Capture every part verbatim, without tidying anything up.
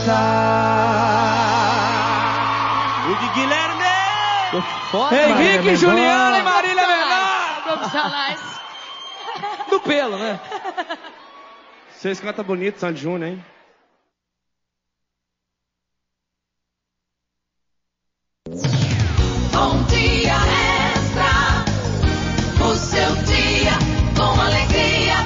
O Guilherme! Tô foda, Henrique, Juliana e Marília Mendonça! Profissionais. Do pelo, né? Vocês cantam bonito, Sandy Júnior, hein? Bom dia extra, o seu dia com alegria.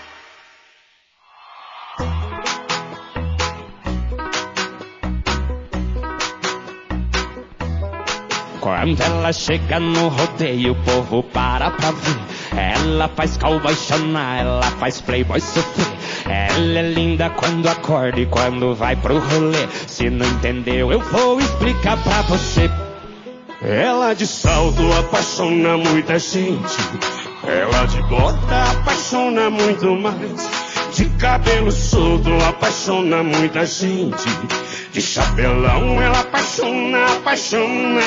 Quando ela chega no rodeio, o povo para pra ver. Ela faz cowboy chorar, ela faz playboy sofrer. Ela é linda quando acorda e quando vai pro rolê. Se não entendeu, eu vou explicar pra você. Ela de salto apaixona muita gente. Ela de bota apaixona muito mais. De cabelo solto apaixona muita gente. De chapelão ela apaixona, apaixona.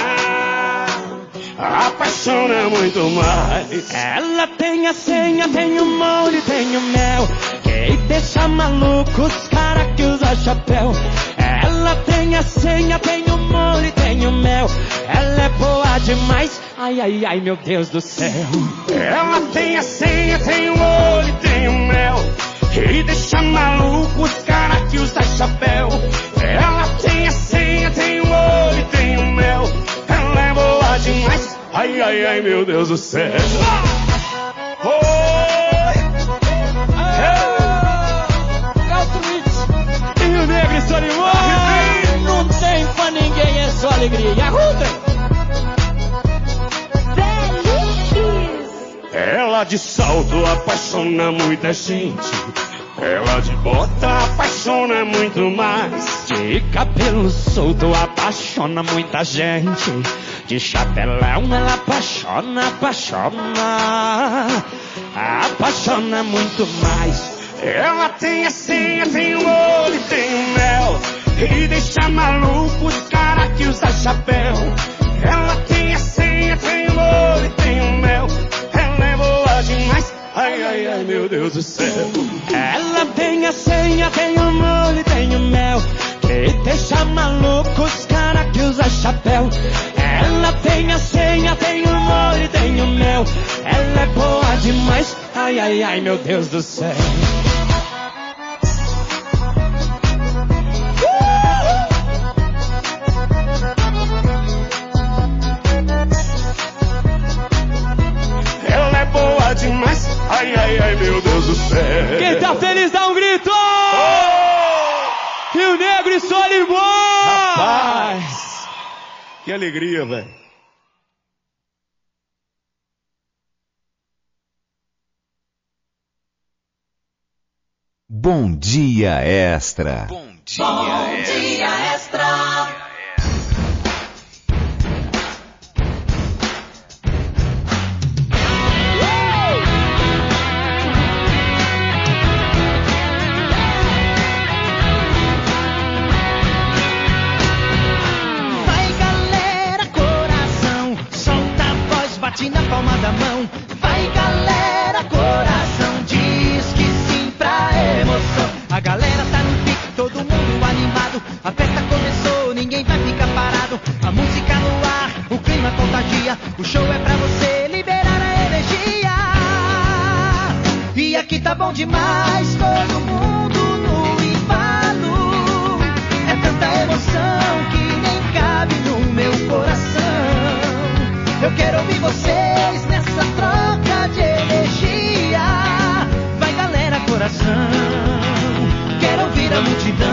Apaixona muito mais. Ela tem a senha, tem o molho, tem o mel, que deixa maluco os cara que usa chapéu. Ela tem a senha, tem o molho, tem o mel. Ela é boa demais, ai, ai, ai, meu Deus do céu. Ela tem a senha, tem o molho, tem o mel, que deixa maluco os cara que usa chapéu. Ela tem a senha, tem o molho, tem o mel. Ela é boa demais, ai, ai, ai, meu Deus do céu. Rio Negro e Solimões! Não tem pra ninguém, é só alegria. E a Ruda? Ela de salto apaixona muita gente. Ela de bota apaixona muito mais. De cabelo solto apaixona muita gente. De chapelão ela apaixona, apaixona. Apaixona muito mais. Ela tem a senha, tem o olho, tem o mel, e deixa maluco os cara que usa chapéu. Ela tem a senha, tem o olho, tem o mel. Ela é boa demais, ai, ai, ai, meu Deus do céu. Ela tem a senha, tem o molho, tem o mel, que deixa maluco os cara que usa chapéu. Ela tem a senha, tem o molho, tem o mel. Ela é boa demais, ai, ai, ai, meu Deus do céu. Ela é boa demais, ai, ai, ai, meu Deus do céu. Quem tá feliz dá um grito! Oh! Rio Negro e Solimões! Rapaz! Que alegria, velho. Bom Dia Extra. Bom dia, Bom extra. dia extra. Vai galera, coração, solta a voz, bate na palma da mão. Vai galera, coração, diz que sim pra emoção. A galera tá no pique, todo mundo animado. A festa começou, ninguém vai ficar parado. A música no ar, o clima contagia. O show é pra você liberar a energia. E aqui tá bom demais, todo mundo no embalo. É tanta emoção que nem cabe no meu coração. Eu quero ouvir vocês nessa troca de energia. Vai galera, coração, quero ouvir a multidão.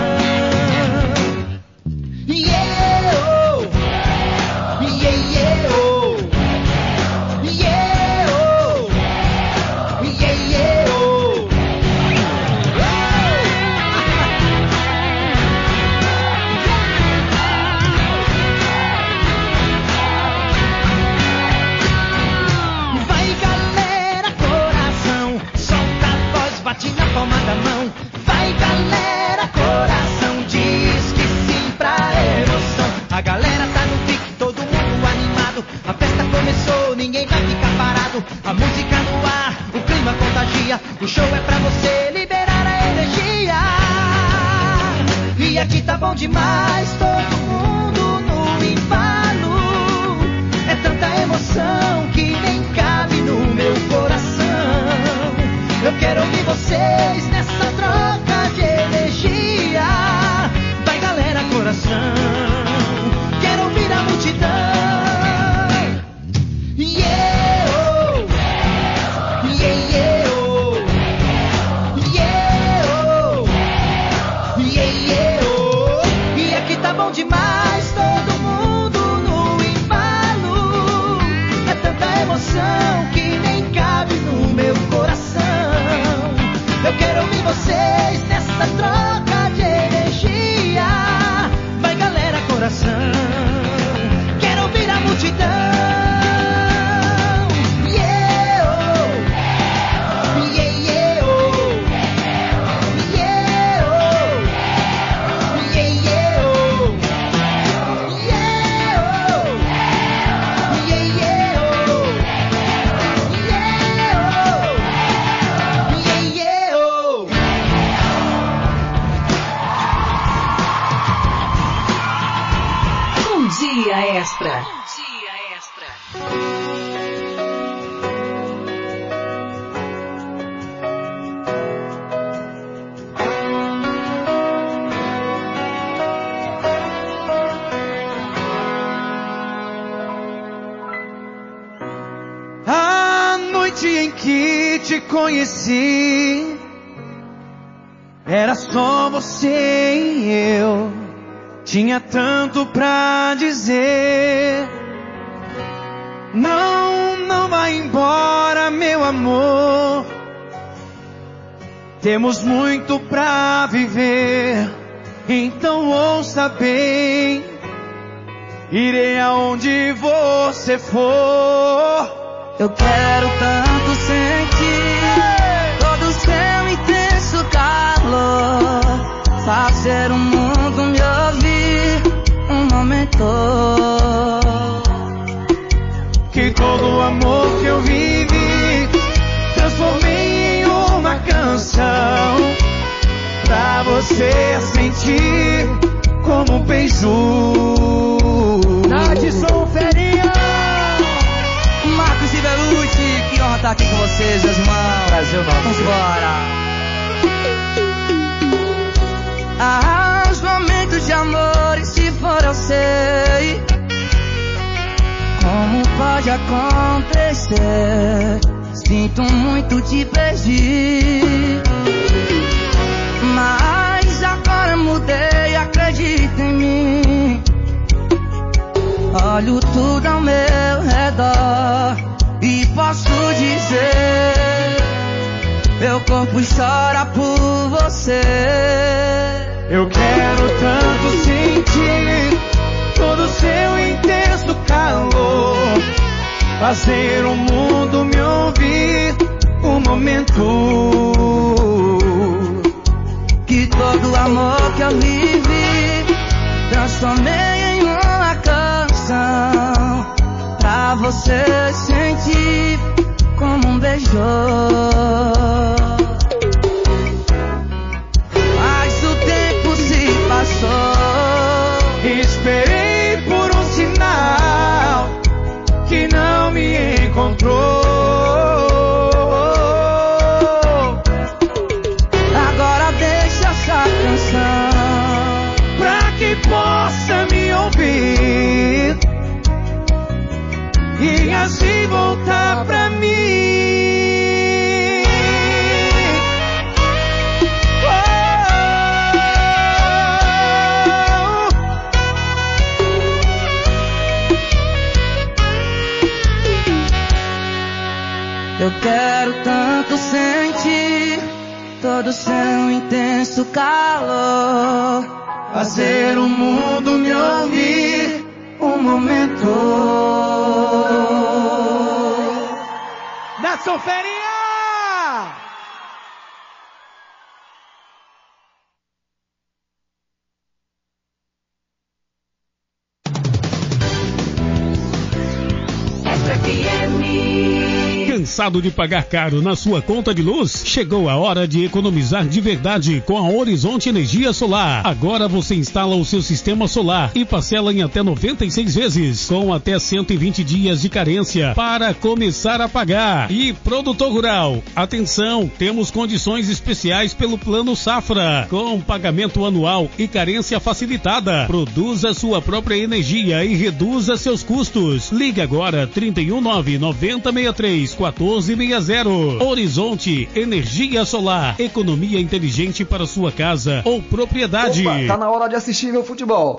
Yeah, oh. Yeah, yeah, oh. Yeah, oh. Yeah, yeah, oh. Vai galera, coração, solta a voz, bate na palma da mão. Vai galera, coração, diz que sim pra emoção. A galera tá no pique, todo mundo animado. A festa começou, ninguém vai ficar parado. A música no ar, o clima contagia. O show é pra você liberar a energia. E aqui tá tá bom demais, todo mundo no embalo. É tanta emoção que nem cabe no meu coração. Eu quero ouvir vocês nessa troca de energia. Vai galera, coração, quero ouvir a multidão. Yeah, oh. Yeah, yeah, oh. Yeah, oh. Yeah, yeah, oh. E aqui tá bom demais, todo mundo no embalo. É tanta emoção que nem cabe no meu coração. Eu quero ouvir vocês nessa troca de energia. Vai galera, coração, quero ouvir a multidão. Yeah, oh. Yeah, yeah, oh. Yeah, oh. Yeah, yeah, oh. Yeah, oh. Yeah, yeah, oh. Yeah, oh. Yeah, yeah, oh. Um dia extra. A noite em que te conheci, era só você e eu. Tinha tanto pra dizer. Não, não vai embora, meu amor. Temos muito pra viver. Então ouça bem. Irei aonde você for. Eu quero tanto sentir todo o seu intenso calor. Fazer o mundo me ouvir um momento. Que todo o amor que eu vivi transformei em uma canção. Pra você sentir como um beijo. Nadson Ferinha, Marcos e Belucci, que honra estar aqui com vocês, meus irmãos. Brasil, vamos embora. Ah, os momentos de amor, e se for eu sei como pode acontecer. Sinto muito te perdi, mas agora mudei, acredita em mim. Olho tudo ao meu redor e posso dizer, meu corpo chora por você. Eu quero tanto sentir todo o seu intenso calor. Fazer o mundo me ouvir um momento. Que todo o amor que eu vivi transformei em uma canção. Pra você sentir como um beijo. Esperei por um sinal que não me encontrou. Agora deixa essa canção pra que possa me ouvir e assim voltar pra mim. Eu quero tanto sentir todo o seu intenso calor. Fazer o mundo me ouvir um momento. Nadson Ferinha! Cansado de pagar caro na sua conta de luz? Chegou a hora de economizar de verdade com a Horizonte Energia Solar. Agora você instala o seu sistema solar e parcela em até noventa e seis vezes, com até cento e vinte dias de carência para começar a pagar. E produtor rural, atenção, temos condições especiais pelo Plano Safra, com pagamento anual e carência facilitada. Produza sua própria energia e reduza seus custos. Ligue agora trinta e um nove noventa sessenta e três quatorze sessenta. Horizonte Energia Solar, economia inteligente para sua casa ou propriedade. Opa, tá na hora de assistir meu futebol.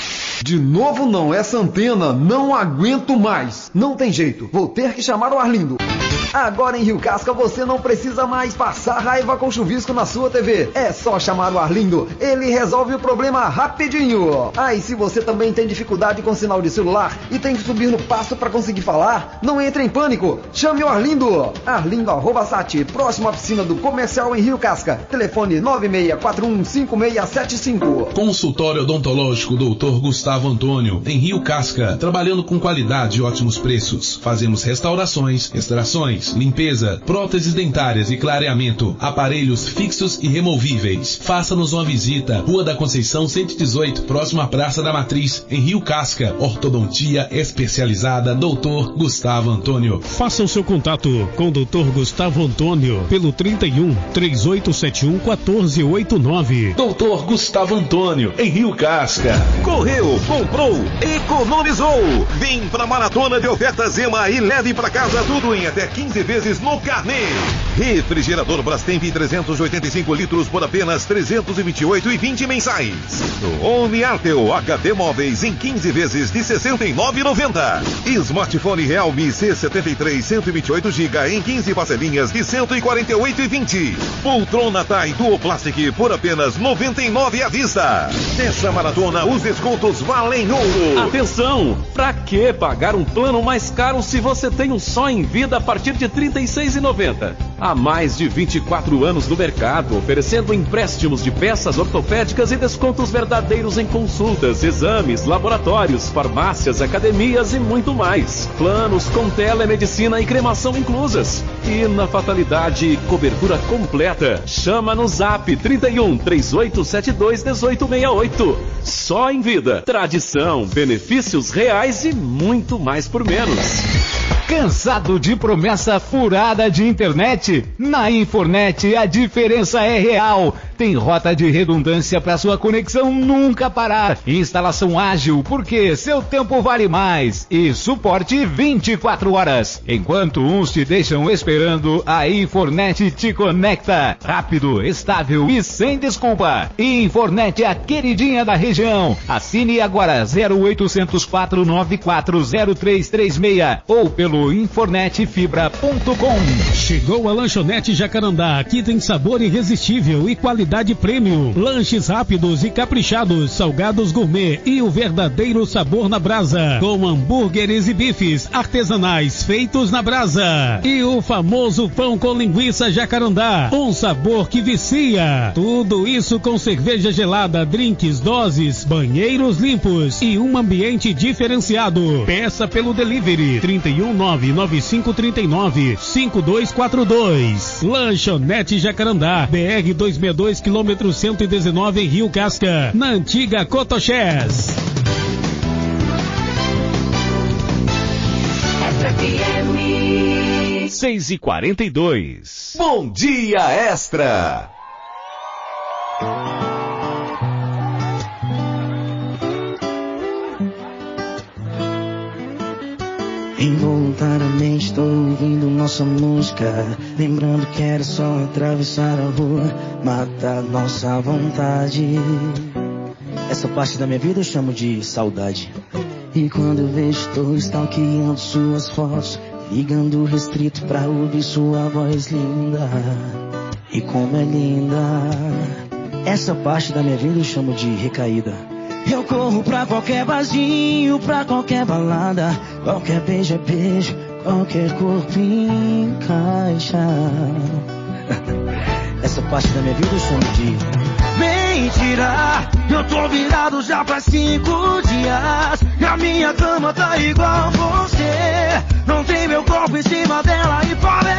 De novo não, essa antena não aguento mais. Não tem jeito, vou ter que chamar o Arlindo. Agora em Rio Casca você não precisa mais passar raiva com chuvisco na sua T V. É só chamar o Arlindo, ele resolve o problema rapidinho. Ah, e se você também tem dificuldade com sinal de celular e tem que subir no passo para conseguir falar, não entre em pânico, chame o Arlindo. Arlindo arroba sat, próximo à piscina do Comercial em Rio Casca. Telefone nove seis quatro um cinco seis sete cinco. Consultório odontológico doutor Gustavo Antônio, em Rio Casca, trabalhando com qualidade e ótimos preços. Fazemos restaurações, extrações, limpeza, próteses dentárias e clareamento, aparelhos fixos e removíveis. Faça-nos uma visita. Rua da Conceição cento e dezoito, próximo à Praça da Matriz, em Rio Casca. Ortodontia especializada doutor Gustavo Antônio. Faça o seu contato com o doutor Gustavo Antônio pelo trinta e um, três oito sete um, um quatro oito nove. doutor Gustavo Antônio, em Rio Casca. Correu, comprou, economizou. Vem pra Maratona de Ofertas Zema e leve pra casa tudo em até quinze vezes no carnê. Refrigerador Brastemp trezentos e oitenta e cinco litros por apenas trezentos e vinte e oito reais e vinte mensais. No Home Artel H D Móveis em quinze vezes de sessenta e nove reais e noventa. Smartphone Realme C setenta e três cento e vinte e oito gigabytes em quinze parcelinhas de cento e quarenta e oito reais e vinte. Poltrona Tai Duo Plastic por apenas noventa e nove reais à vista. Nessa maratona os descontos valem ouro. Atenção! Pra que pagar um plano mais caro se você tem um só em vida a partir de trinta e seis reais e noventa centavos? Há mais de vinte e quatro anos no mercado, oferecendo empréstimos de peças ortopédicas e descontos verdadeiros em consultas, exames, laboratórios, farmácias, academias e muito mais. Planos com telemedicina e cremação inclusas. E na fatalidade, cobertura completa. Chama no zap trinta e um, três oito sete dois, um oito seis oito. Só em vida. Tradição, benefícios reais e muito mais por menos. Cansado de promessa furada de internet? Na Infornet a diferença é real. Tem rota de redundância para sua conexão nunca parar. Instalação ágil, porque seu tempo vale mais. E suporte vinte e quatro horas. Enquanto uns te deixam esperando, a Infornet te conecta. Rápido, estável e sem desculpa. Infornet é a queridinha da região. Assine agora zero oitocentos, quatro nove quatro, zero três três seis ou pelo infornet fibra ponto com. Chegou a Lanchonete Jacarandá. Aqui tem sabor irresistível e qualidade premium. Lanches rápidos e caprichados, salgados gourmet e o verdadeiro sabor na brasa. Com hambúrgueres e bifes artesanais feitos na brasa. E o famoso pão com linguiça Jacarandá. Um sabor que vicia. Tudo isso com cerveja gelada, drinks, doses, banheiros limpos e um ambiente diferenciado. Peça pelo delivery trinta e um, nove nove cinco três nove, cinco dois quatro dois. Lanchonete Jacarandá, B R duzentos e sessenta e dois, quilômetro cento e dezenove, em Rio Casca, na antiga Cotoxés. seis e quarenta e dois. Bom Dia Extra. Involuntariamente estou ouvindo nossa música, lembrando que era só atravessar a rua, matar nossa vontade. Essa parte da minha vida eu chamo de saudade. E quando eu vejo, estou stalkeando suas fotos, ligando restrito pra ouvir sua voz linda. E como é linda. Essa parte da minha vida eu chamo de recaída. Eu corro pra qualquer barzinho, pra qualquer balada, qualquer beijo é beijo, qualquer corpo encaixa. Essa parte da minha vida eu chamo de mentira. Eu tô virado já faz cinco dias e a minha cama tá igual você. Não tem meu corpo em cima dela e parece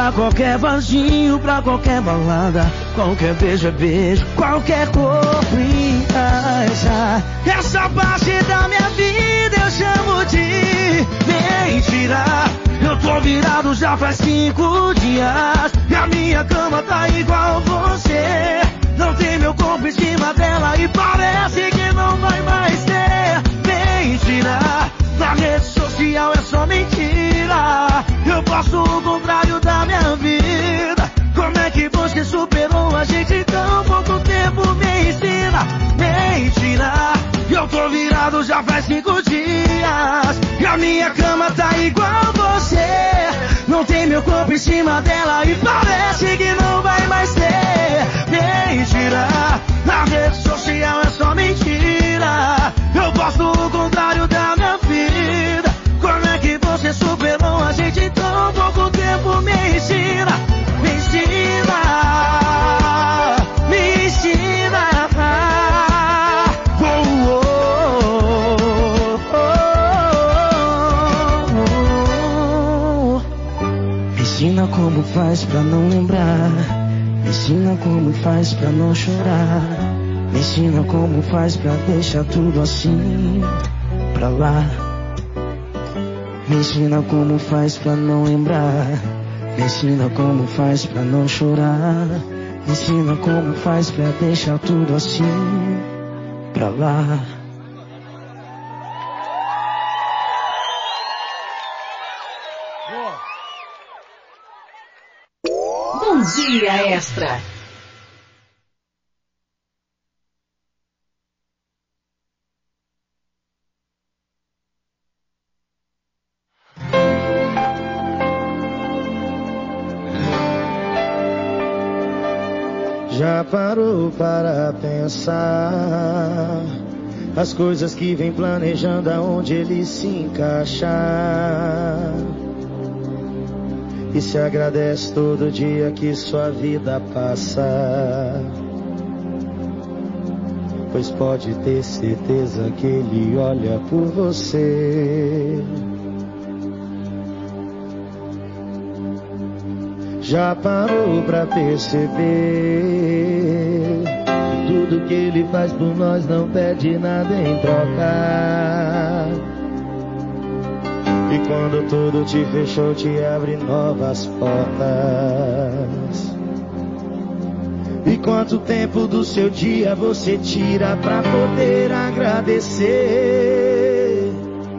Pra qualquer barzinho, pra qualquer balada, qualquer beijo é beijo, qualquer corpo encaixa. Essa parte da minha vida eu chamo de mentira. Eu tô virado já faz cinco dias e a minha cama tá igual você. Não tem meu corpo em cima dela e parece que não vai mais ter. Mentira, na rede social é só mentira. Eu posto o contrário da minha vida. Como é que você superou a gente em tão pouco tempo? Me ensina. Mentira, eu tô virado já faz cinco dias e a minha cama tá igual você. Não tem meu corpo em cima dela e parece que não vai mais ter. Mentira, na rede social é só mentira. Eu posto o contrário da minha vida. Como é que você superou a gente em tão pouco tempo? Me ensina, me ensina, me ensina. Oh, oh, oh, oh. Me ensina como faz pra não lembrar. Me ensina como faz pra não chorar. Me ensina como faz pra deixar tudo assim pra lá. Me ensina como faz pra não lembrar. Me ensina como faz pra não chorar. Me ensina como faz pra deixar tudo assim pra lá. Bom Dia Extra. Já parou para pensar as coisas que vem planejando, aonde ele se encaixar? E se agradece todo dia que sua vida passa, pois pode ter certeza que ele olha por você. Já parou pra perceber que tudo que ele faz por nós não pede nada em troca? E quando tudo te fechou, te abre novas portas. E quanto tempo do seu dia você tira pra poder agradecer?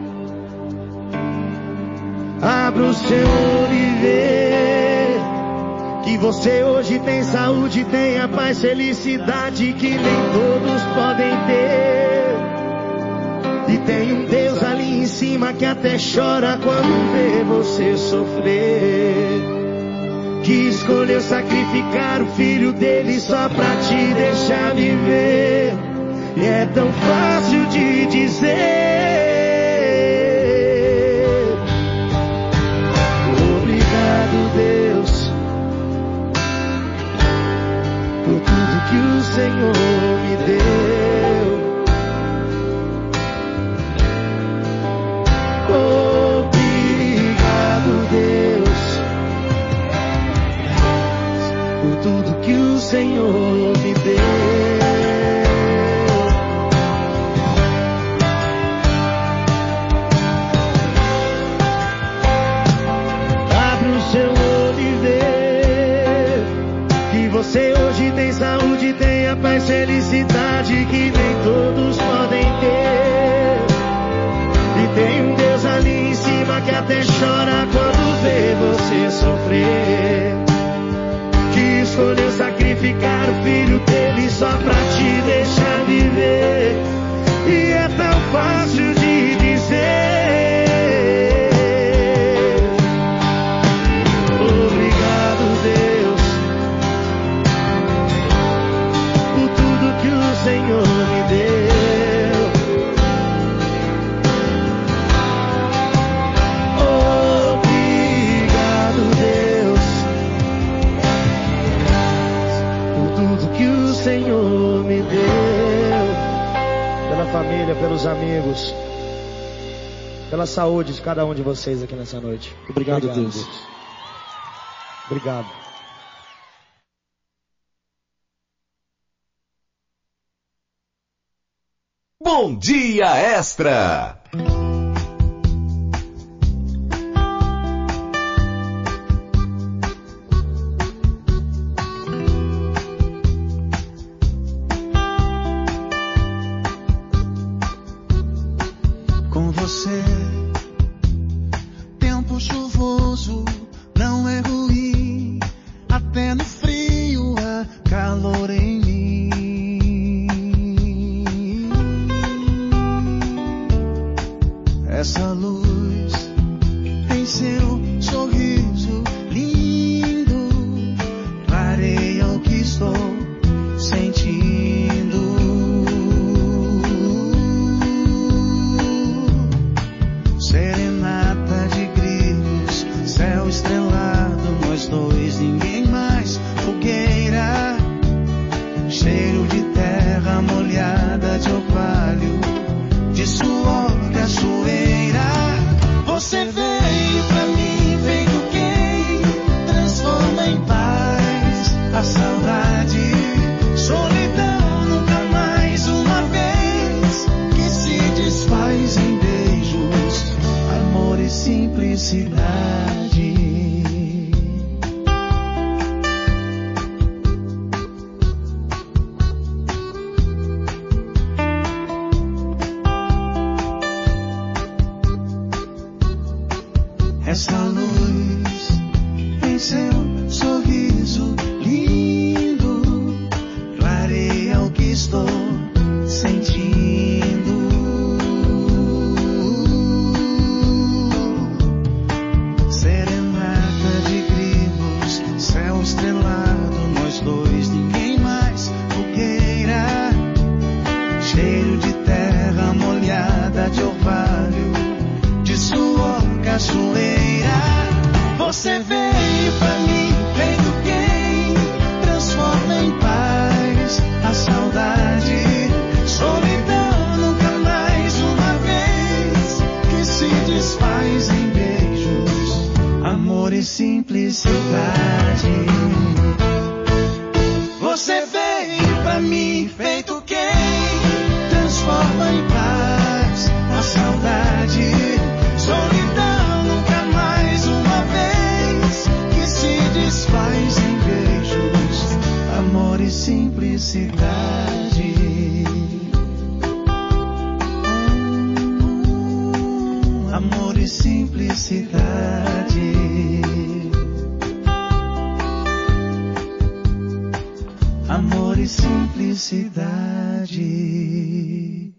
Abra o seu olho e vê que você hoje tem saúde, tem a paz, felicidade que nem todos podem ter. E tem um Deus ali em cima que até chora quando vê você sofrer, que escolheu sacrificar o filho dele só pra te deixar viver. E é tão fácil de dizer: obrigado, Deus, por tudo que o Senhor me deu. Obrigado, Deus, por tudo que o Senhor me deu. Abre o seu olho e vê que você hoje tem saúde, tem a paz, felicidade que nem todos podem ter. E tem um Deus ali em cima que até chora quando vê você sofrer, que escolheu sacrificar o filho dele só pra te deixar viver. E é tão fácil de dizer: obrigado, Deus, por tudo que o Senhor me deu. O Senhor me deu, pela família, pelos amigos, pela saúde de cada um de vocês aqui nessa noite. Obrigado, Obrigado Deus. Deus. Obrigado. Bom Dia Extra. Com você, tempo chuvoso não é ruim, até no frio há calor em mim. Essa luz em seu sorriso lindo clareia o que estou sentindo. Serenata de grilos, céu estrelado, nós dois, ninguém mais. Fogueira, cheiro de terra molhada, de orvalho, de suor, cachoeira. Você veio pra mim, feito quem transforma em paz a saudade, solidão, nunca mais uma vez que se desfaz em beijos, amor e simplicidade. Essa luz em seu sorriso lindo clareia o que estou sentindo. Serenata de grilos, céu estrelado, nós dois, ninguém mais. Fogueira, cheiro de terra molhada, de orvalho, de suor, cachoeira. Você veio pra mim, feito quem transforma em paz a saudade, solidão, nunca mais uma vez que se desfaz em beijos, amor e simplicidade. Você veio pra mim, feito quem transforma em paz a saudade, solidão, nunca mais uma vez que se desfaz em beijos, amor e simplicidade. Hum, amor e simplicidade. Amor e simplicidade.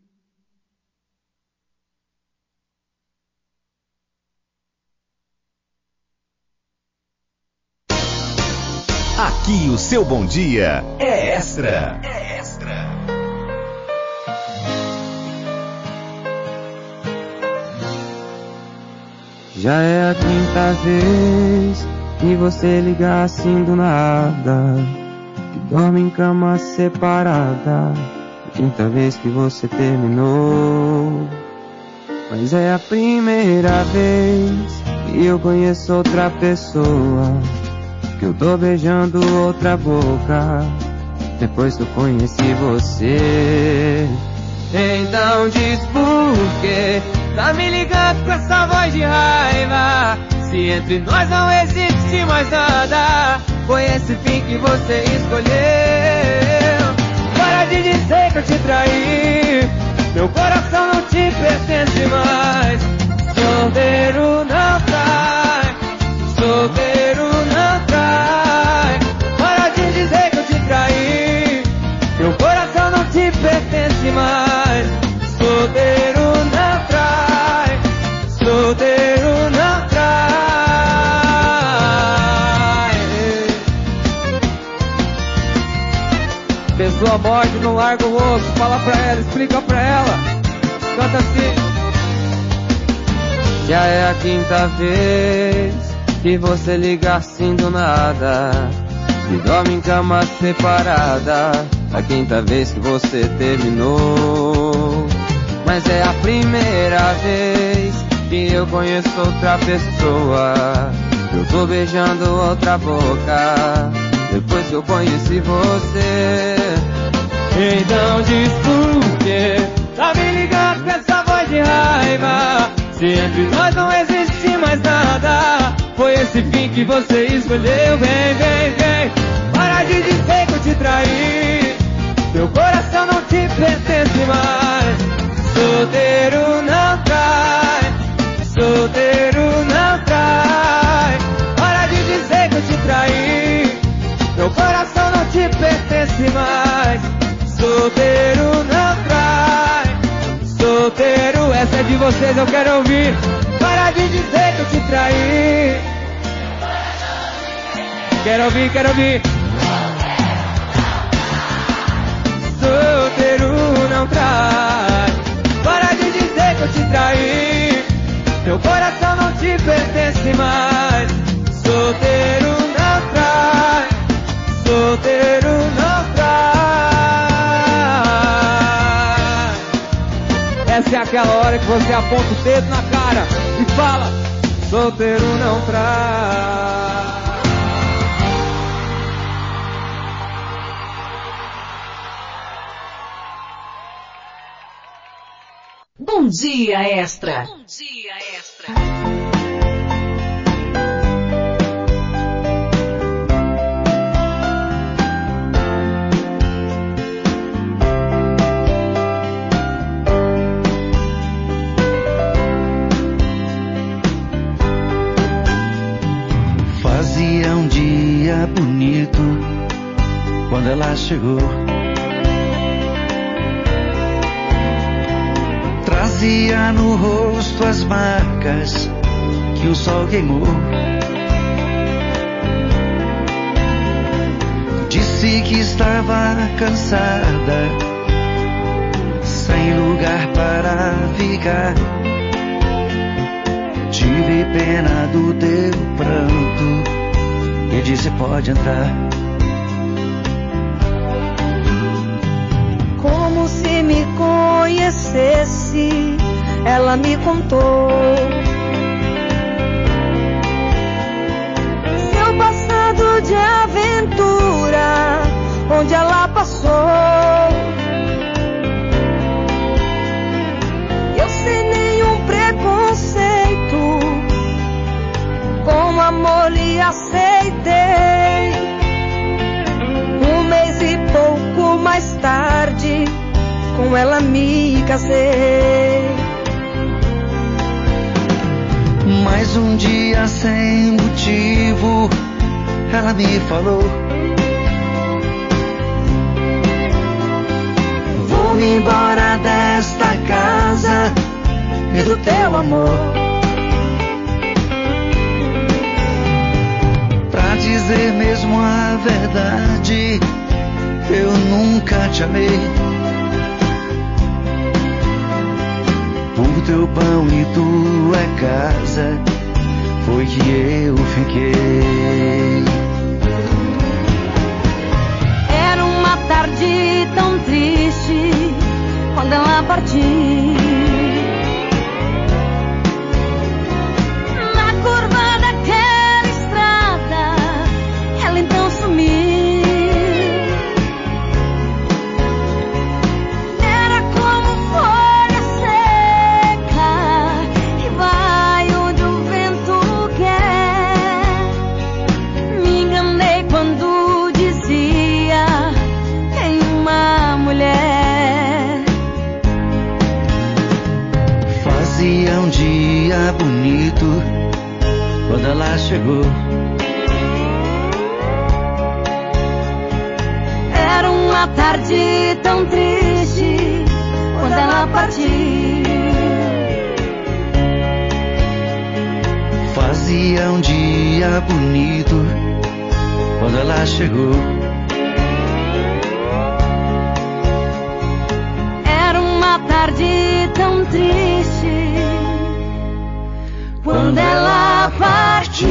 Aqui o seu bom dia é extra. É extra. Já é a quinta vez que você liga assim do nada, que dorme em cama separada. A quinta vez que você terminou. Mas é a primeira vez que eu conheço outra pessoa, que eu tô beijando outra boca depois que eu conheci você. Então diz por quê tá me ligando com essa voz de raiva, se entre nós não existe mais nada. Foi esse fim que você escolheu. Para de dizer que eu te traí, meu coração não te pertence mais. Solteiro não trai, solteiro não trai. Para de dizer que eu te traí, meu coração não te pertence mais. Solteiro não trai, solteiro não trai. Pessoa morte, não larga o osso. Fala pra ela, explica pra ela. Canta assim. Já é a quinta vez que você liga assim do nada, e dorme em cama separada. A quinta vez que você terminou. Mas é a primeira vez que eu conheço outra pessoa, Eu tô beijando outra boca depois que eu conheci você. Então diz por quê? Tá me ligando com essa voz de raiva. Se entre nós não existe mais nada, foi esse fim que você escolheu. Vem, vem, vem, para de dizer que eu te traí. Teu coração não te pertence mais. Solteiro não trai, solteiro não trai. Para de dizer que eu te traí. Meu coração não te pertence mais. Solteiro não trai, solteiro, essa é de vocês, eu quero ouvir. Para de dizer que eu te traí. Quero ouvir, quero ouvir. Solteiro não trai. Para de dizer que eu te traí. Teu coração não te pertence mais. Solteiro não trai, solteiro não trai. Essa é aquela hora que você aponta o dedo na cara e fala: solteiro não trai. Bom dia, Extra. Bom dia, Extra. Fazia um dia bonito quando ela chegou. Trazia no rosto as marcas que o sol queimou. Disse que estava cansada, sem lugar para ficar. Tive pena do teu pranto e disse: pode entrar. Como se me conhecesse, ela me contou seu passado de aventura, onde ela passou. Eu sem nenhum preconceito, com amor lhe aceitei. Um mês e pouco mais tarde, com ela me casei. Mais um dia sem motivo, ela me falou: vou-me embora desta casa e do teu amor. Pra dizer mesmo a verdade, eu nunca te amei. Por teu pão e tua casa foi que eu fiquei. Era uma tarde tão triste quando ela partiu. Na curva daquela estrada, ela então sumiu. Bonito quando ela chegou. Era uma tarde tão triste quando ela partiu. Fazia um dia bonito quando ela chegou. Era uma tarde tão triste quando ela partiu.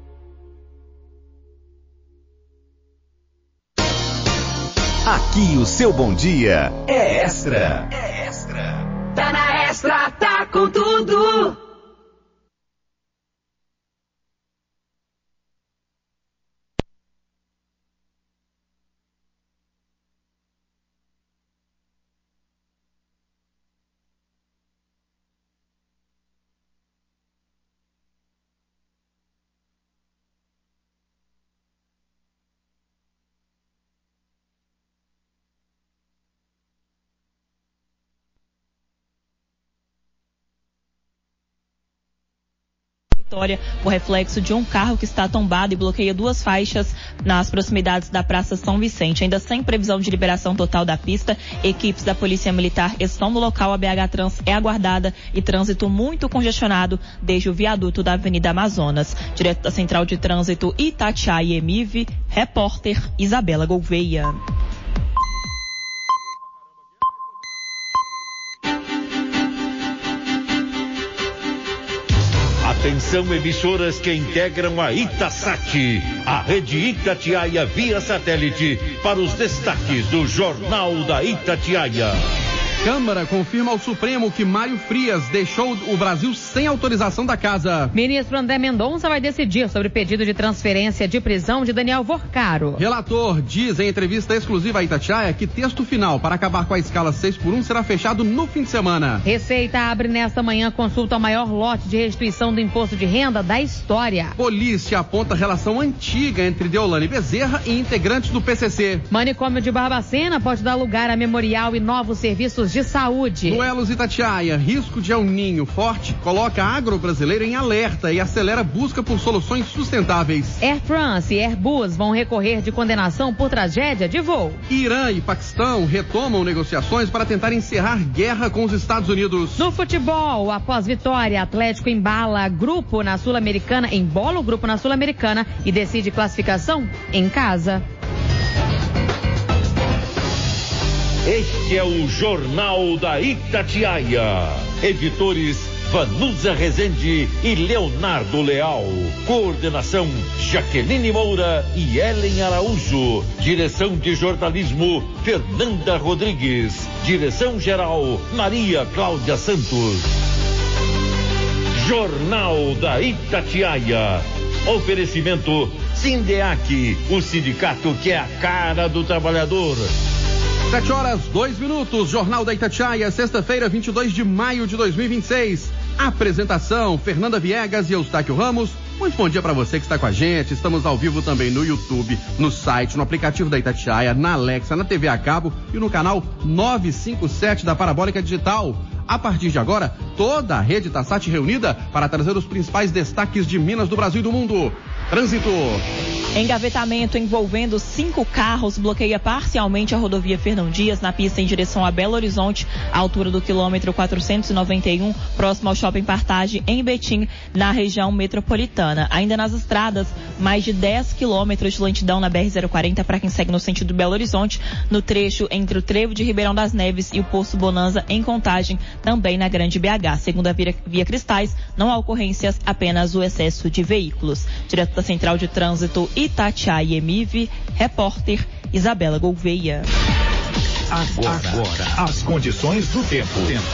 Aqui o seu bom dia é Extra. É Extra. Tá na Extra, tá com tudo. Vitória, o reflexo de um carro que está tombado e bloqueia duas faixas nas proximidades da Praça São Vicente. Ainda sem previsão de liberação total da pista, equipes da Polícia Militar estão no local. A B H Trans é aguardada e trânsito muito congestionado desde o viaduto da Avenida Amazonas. Direto da Central de Trânsito Itatiaia e Emive, repórter Isabela Gouveia. Atenção, emissoras que integram a Itasat, a rede Itatiaia via satélite, para os destaques do Jornal da Itatiaia. Câmara confirma ao Supremo que Mário Frias deixou o Brasil sem autorização da casa. Ministro André Mendonça vai decidir sobre o pedido de transferência de prisão de Daniel Vorcaro. Relator diz em entrevista exclusiva à Itatiaia que texto final para acabar com a escala seis por um será fechado no fim de semana. Receita abre nesta manhã consulta ao maior lote de restituição do imposto de renda da história. Polícia aponta relação antiga entre Deolane Bezerra e integrantes do P C C. Manicômio de Barbacena pode dar lugar a memorial e novos serviços de saúde. Duelos Itatiaia, risco de El Ninho forte coloca a agro-brasileira em alerta e acelera a busca por soluções sustentáveis. Air France e Airbus vão recorrer de condenação por tragédia de voo. Irã e Paquistão retomam negociações para tentar encerrar guerra com os Estados Unidos. No futebol, após vitória, Atlético embala grupo na Sul-Americana, embola o grupo na Sul-Americana e decide classificação em casa. Este é o Jornal da Itatiaia. Editores Vanusa Rezende e Leonardo Leal. Coordenação Jaqueline Moura e Ellen Araújo. Direção de jornalismo Fernanda Rodrigues. Direção-geral Maria Cláudia Santos. Jornal da Itatiaia. Oferecimento Sindeac, o sindicato que é a cara do trabalhador. Sete horas, dois minutos, Jornal da Itatiaia, sexta-feira, vinte e dois de maio de dois mil e vinte e seis. Apresentação, Fernanda Viegas e Eustáquio Ramos. Muito bom dia para você que está com a gente. Estamos ao vivo também no YouTube, no site, no aplicativo da Itatiaia, na Alexa, na T V a cabo e no canal novecentos e cinquenta e sete da Parabólica Digital. A partir de agora, toda a rede Itasat reunida para trazer os principais destaques de Minas, do Brasil e do mundo. Trânsito. Engavetamento envolvendo cinco carros bloqueia parcialmente a rodovia Fernão Dias na pista em direção a Belo Horizonte, à altura do quilômetro quatrocentos e noventa e um, próximo ao Shopping Partage, em Betim, na região metropolitana. Ainda nas estradas, mais de dez quilômetros de lentidão na B R zero quarenta para quem segue no sentido Belo Horizonte, no trecho entre o trevo de Ribeirão das Neves e o Poço Bonanza, em Contagem, também na Grande B H. Segundo a Via, Via Cristais, não há ocorrências, apenas o excesso de veículos. Direto da Central de Trânsito Itatiaia e Emive, repórter Isabela Gouveia. Agora, Agora, as condições do tempo.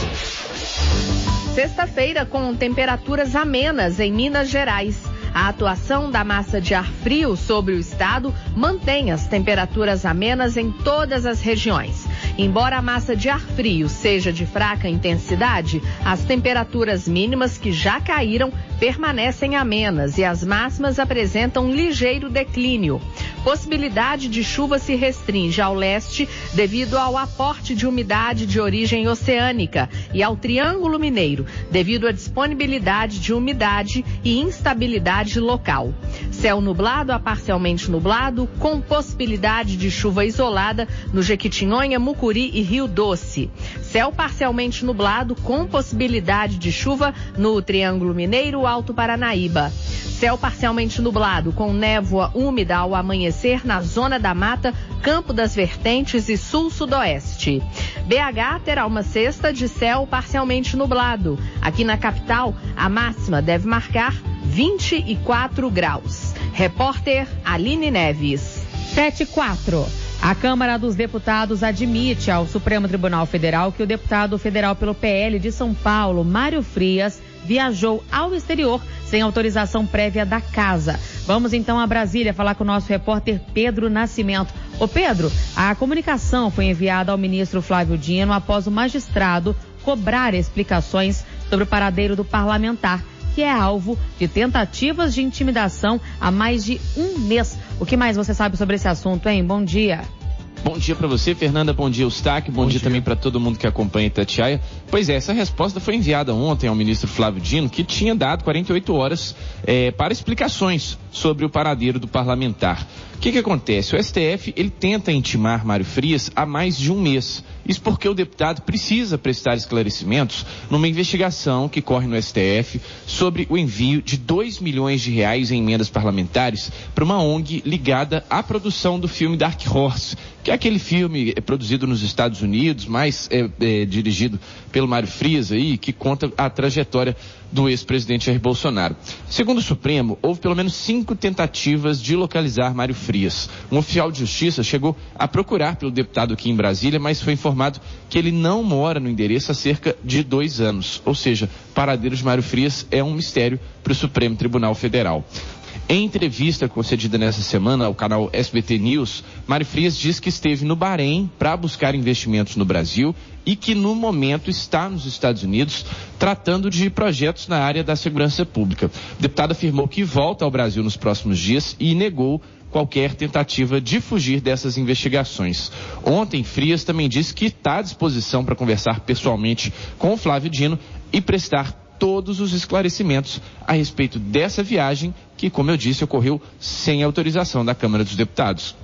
tempo. Sexta-feira com temperaturas amenas em Minas Gerais. A atuação da massa de ar frio sobre o estado mantém as temperaturas amenas em todas as regiões. Embora a massa de ar frio seja de fraca intensidade, as temperaturas mínimas que já caíram permanecem amenas e as máximas apresentam ligeiro declínio. Possibilidade de chuva se restringe ao leste devido ao aporte de umidade de origem oceânica e ao Triângulo Mineiro, devido à disponibilidade de umidade e instabilidade local. Céu nublado a parcialmente nublado, com possibilidade de chuva isolada no Jequitinhonha, Mucuri e Rio Doce. Céu parcialmente nublado, com possibilidade de chuva no Triângulo Mineiro, Alto Paranaíba. Céu parcialmente nublado, com névoa úmida ao amanhecer na Zona da Mata, Campo das Vertentes e Sul-Sudoeste. B H terá uma sexta de céu parcialmente nublado. Aqui na capital, a máxima deve marcar vinte e quatro graus. Repórter Aline Neves. sete e quatro. A Câmara dos Deputados admite ao Supremo Tribunal Federal que o deputado federal pelo P L de São Paulo, Mário Frias, viajou ao exterior sem autorização prévia da casa. Vamos então a Brasília falar com o nosso repórter Pedro Nascimento. Ô Pedro, a comunicação foi enviada ao ministro Flávio Dino após o magistrado cobrar explicações sobre o paradeiro do parlamentar, que é alvo de tentativas de intimidação há mais de um mês. O que mais você sabe sobre esse assunto, hein? Bom dia. Bom dia para você, Fernanda. Bom dia, Eustáquio. Bom, Bom dia, dia também para todo mundo que acompanha Itatiaia. Pois é, essa resposta foi enviada ontem ao ministro Flávio Dino, que tinha dado quarenta e oito horas é, para explicações sobre o paradeiro do parlamentar. O que que acontece? O S T F, ele tenta intimar Mário Frias há mais de um mês. Isso porque o deputado precisa prestar esclarecimentos numa investigação que corre no S T F sobre o envio de dois milhões de reais em emendas parlamentares para uma O N G ligada à produção do filme Dark Horse, que é aquele filme produzido nos Estados Unidos, mas é, é, dirigido pelo Mário Frias aí, que conta a trajetória do ex-presidente Jair Bolsonaro. Segundo o Supremo, houve pelo menos cinco tentativas de localizar Mário Frias. Um oficial de justiça chegou a procurar pelo deputado aqui em Brasília, mas foi informado que ele não mora no endereço há cerca de dois anos. Ou seja, o paradeiro de Mário Frias é um mistério para o Supremo Tribunal Federal. Em entrevista concedida nessa semana ao canal S B T News, Mário Frias diz que esteve no Bahrein para buscar investimentos no Brasil e que no momento está nos Estados Unidos tratando de projetos na área da segurança pública. O deputado afirmou que volta ao Brasil nos próximos dias e negou qualquer tentativa de fugir dessas investigações. Ontem, Frias também disse que está à disposição para conversar pessoalmente com o Flávio Dino e prestar todos os esclarecimentos a respeito dessa viagem que, como eu disse, ocorreu sem autorização da Câmara dos Deputados.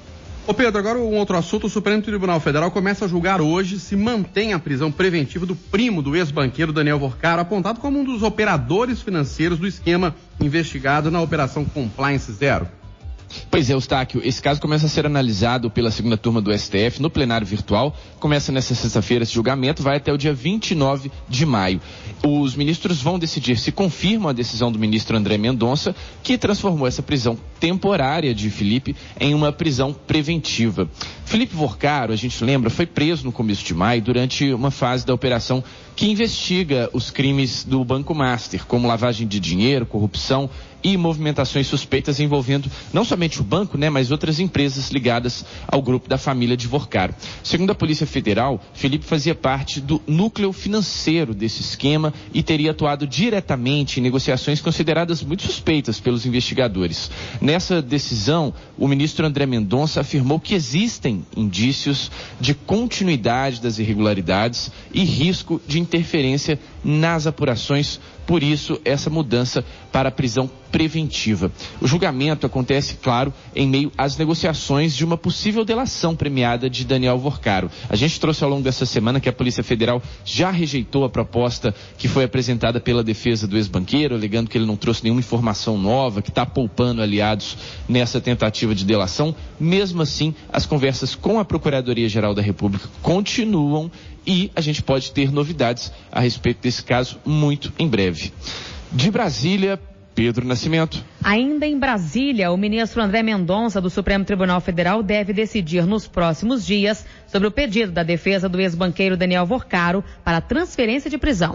Ô Pedro, agora um outro assunto. O Supremo Tribunal Federal começa a julgar hoje se mantém a prisão preventiva do primo do ex-banqueiro Daniel Vorcaro, apontado como um dos operadores financeiros do esquema investigado na Operação Compliance Zero. Pois é, Eustáquio, esse caso começa a ser analisado pela segunda turma do S T F no plenário virtual. Começa nesta sexta-feira esse julgamento, vai até o dia vinte e nove de maio. Os ministros vão decidir se confirmam a decisão do ministro André Mendonça, que transformou essa prisão temporária de Felipe em uma prisão preventiva. Felipe Vorcaro, a gente lembra, foi preso no começo de maio durante uma fase da operação que investiga os crimes do Banco Master, como lavagem de dinheiro, corrupção e movimentações suspeitas envolvendo não somente o banco, né, mas outras empresas ligadas ao grupo da família de Vorcaro. Segundo a Polícia Federal, Felipe fazia parte do núcleo financeiro desse esquema e teria atuado diretamente em negociações consideradas muito suspeitas pelos investigadores. Nessa decisão, o ministro André Mendonça afirmou que existem indícios de continuidade das irregularidades e risco de interferência nas apurações. Por isso, essa mudança para a prisão preventiva. O julgamento acontece, claro, em meio às negociações de uma possível delação premiada de Daniel Vorcaro. A gente trouxe ao longo dessa semana que a Polícia Federal já rejeitou a proposta que foi apresentada pela defesa do ex-banqueiro, alegando que ele não trouxe nenhuma informação nova, que está poupando aliados nessa tentativa de delação. Mesmo assim, as conversas com a Procuradoria-Geral da República continuam e a gente pode ter novidades a respeito desse caso muito em breve. De Brasília, Pedro Nascimento. Ainda em Brasília, o ministro André Mendonça do Supremo Tribunal Federal deve decidir nos próximos dias sobre o pedido da defesa do ex-banqueiro Daniel Vorcaro para transferência de prisão.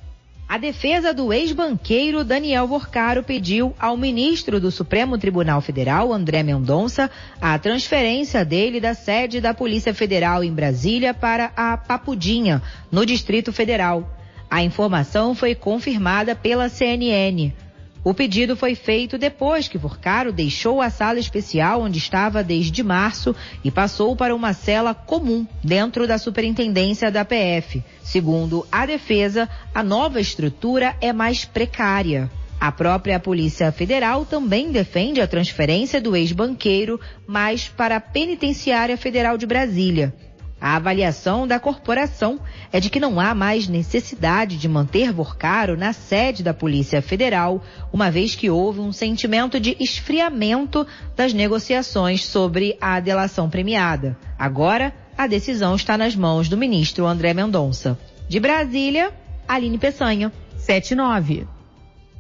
A defesa do ex-banqueiro Daniel Vorcaro pediu ao ministro do Supremo Tribunal Federal, André Mendonça, a transferência dele da sede da Polícia Federal em Brasília para a Papudinha, no Distrito Federal. A informação foi confirmada pela C N N. O pedido foi feito depois que Vorcaro deixou a sala especial onde estava desde março e passou para uma cela comum dentro da superintendência da P F. Segundo a defesa, a nova estrutura é mais precária. A própria Polícia Federal também defende a transferência do ex-banqueiro, mas para a Penitenciária Federal de Brasília. A avaliação da corporação é de que não há mais necessidade de manter Vorcaro na sede da Polícia Federal, uma vez que houve um sentimento de esfriamento das negociações sobre a delação premiada. Agora, a decisão está nas mãos do ministro André Mendonça. De Brasília, Aline Peçanha. sete nove.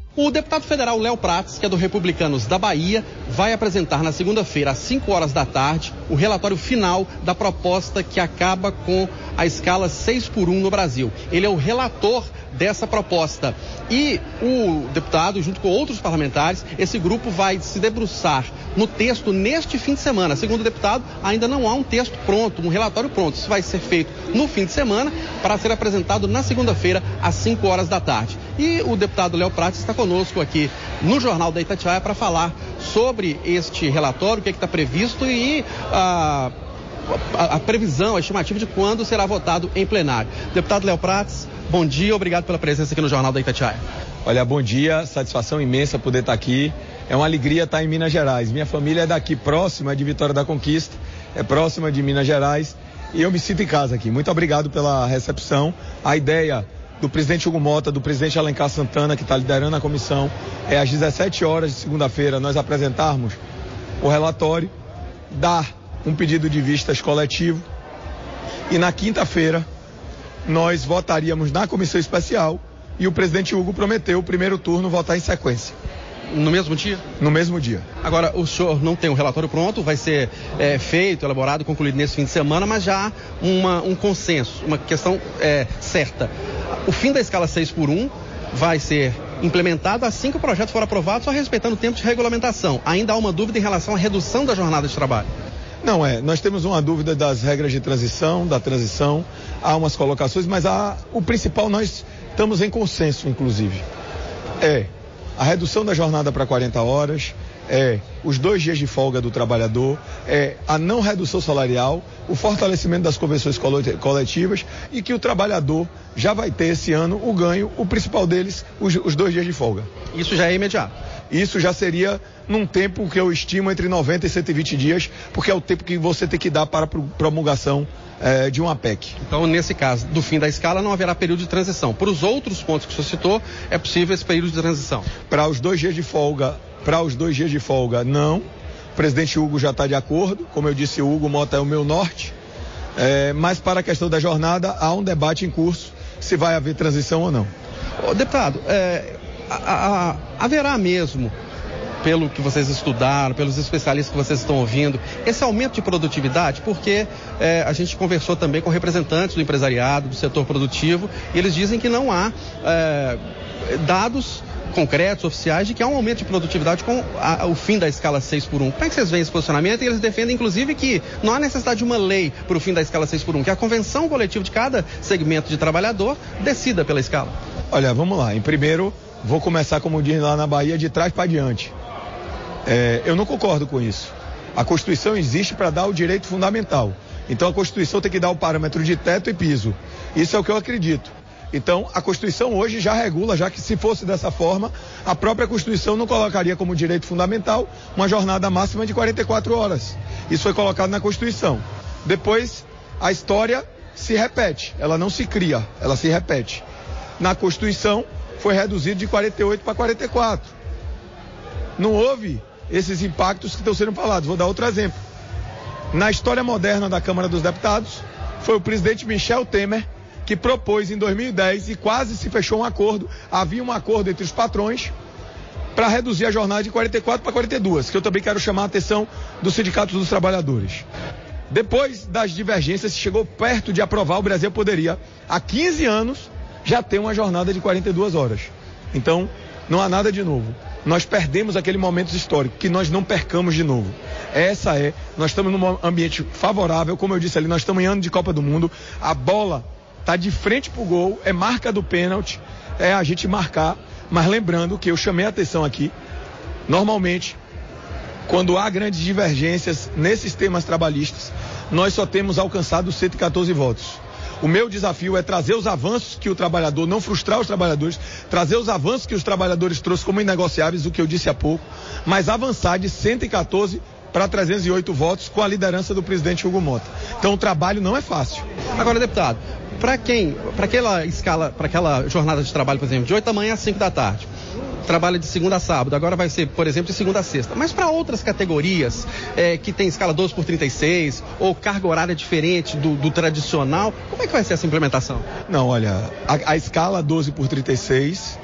O deputado federal Léo Prates, que é do Republicanos da Bahia, vai apresentar na segunda-feira, às cinco horas da tarde, o relatório final da proposta que acaba com a escala seis por um no Brasil. Ele é o relator dessa proposta. E o deputado, junto com outros parlamentares, esse grupo vai se debruçar no texto neste fim de semana. Segundo o deputado, ainda não há um texto pronto, um relatório pronto. Isso vai ser feito no fim de semana para ser apresentado na segunda-feira, às cinco horas da tarde. E o deputado Léo Prates está conosco aqui no Jornal da Itatiaia para falar sobre este relatório, o que é que está previsto e a, a, a previsão, a estimativa de quando será votado em plenário. Deputado Léo Prates, bom dia, obrigado pela presença aqui no Jornal da Itatiaia. Olha, bom dia, satisfação imensa poder estar aqui. É uma alegria estar em Minas Gerais. Minha família é daqui, próxima de Vitória da Conquista, é próxima de Minas Gerais e eu me sinto em casa aqui. Muito obrigado pela recepção. A ideia do presidente Hugo Mota, do presidente Alencar Santana, que está liderando a comissão, é às dezessete horas de segunda-feira nós apresentarmos o relatório, dar um pedido de vistas coletivo e na quinta-feira nós votaríamos na comissão especial e o presidente Hugo prometeu o primeiro turno votar em sequência. No mesmo dia? No mesmo dia. Agora, o senhor não tem um relatório pronto, vai ser é, feito, elaborado, concluído nesse fim de semana, mas já há uma, um consenso, uma questão é, certa. O fim da escala seis por um vai ser implementado assim que o projeto for aprovado, só respeitando o tempo de regulamentação. Ainda há uma dúvida em relação à redução da jornada de trabalho. Não, é, nós temos uma dúvida das regras de transição, da transição, há umas colocações, mas há, o principal nós estamos em consenso, inclusive, é a redução da jornada para quarenta horas, é os dois dias de folga do trabalhador, é a não redução salarial, o fortalecimento das convenções coletivas e que o trabalhador já vai ter esse ano o ganho, o principal deles, os, os dois dias de folga. Isso já é imediato? Isso já seria num tempo que eu estimo entre noventa e cento e vinte dias, porque é o tempo que você tem que dar para a promulgação é, de uma P E C. Então, nesse caso, do fim da escala, não haverá período de transição. Para os outros pontos que o senhor citou, é possível esse período de transição? Para os dois dias de folga, para os dois dias de folga, não. O presidente Hugo já está de acordo. Como eu disse, o Hugo Mota é o meu norte. É, mas para a questão da jornada, há um debate em curso se vai haver transição ou não. Ô, deputado, é, a, a, haverá mesmo, pelo que vocês estudaram, pelos especialistas que vocês estão ouvindo, esse aumento de produtividade? Porque é, a gente conversou também com representantes do empresariado, do setor produtivo, e eles dizem que não há é, dados concretos, oficiais, de que há um aumento de produtividade com a, o fim da escala seis por um. Como é que vocês veem esse posicionamento? E eles defendem, inclusive, que não há necessidade de uma lei para o fim da escala seis por um, que a convenção coletiva de cada segmento de trabalhador decida pela escala. Olha, vamos lá. Em primeiro, vou começar, como diz lá na Bahia, de trás para diante. É, eu não concordo com isso. A Constituição existe para dar o direito fundamental. Então a Constituição tem que dar o parâmetro de teto e piso. Isso é o que eu acredito. Então a Constituição hoje já regula, já que se fosse dessa forma, a própria Constituição não colocaria como direito fundamental uma jornada máxima de quarenta e quatro horas. Isso foi colocado na Constituição. Depois a história se repete, ela não se cria, ela se repete. Na Constituição foi reduzido de quarenta e oito para quarenta e quatro. Não houve esses impactos que estão sendo falados. Vou dar outro exemplo. Na história moderna da Câmara dos Deputados, foi o presidente Michel Temer que propôs em dois mil e dez e quase se fechou um acordo. Havia um acordo entre os patrões para reduzir a jornada de quarenta e quatro para quarenta e dois, que eu também quero chamar a atenção dos sindicatos dos trabalhadores. Depois das divergências, chegou perto de aprovar, o Brasil poderia, há quinze anos, já ter uma jornada de quarenta e duas horas. Então, não há nada de novo. Nós perdemos aquele momento histórico, que nós não percamos de novo. Essa é, nós estamos num ambiente favorável, como eu disse ali, nós estamos em ano de Copa do Mundo, a bola está de frente para o gol, é marca do pênalti, é a gente marcar, mas lembrando que eu chamei a atenção aqui, normalmente, quando há grandes divergências nesses temas trabalhistas, nós só temos alcançado cento e quatorze votos. O meu desafio é trazer os avanços que o trabalhador, não frustrar os trabalhadores, trazer os avanços que os trabalhadores trouxeram como inegociáveis, o que eu disse há pouco, mas avançar de cento e quatorze para trezentos e oito votos com a liderança do presidente Hugo Mota. Então o trabalho não é fácil. Agora, deputado, para quem, para aquela escala, para aquela jornada de trabalho, por exemplo, de oito da manhã às cinco da tarde, trabalha de segunda a sábado, agora vai ser, por exemplo, de segunda a sexta. Mas para outras categorias é, que tem escala doze por trinta e seis ou carga horária diferente do, do tradicional, como é que vai ser essa implementação? Não, olha, a, a escala doze por trinta e seis,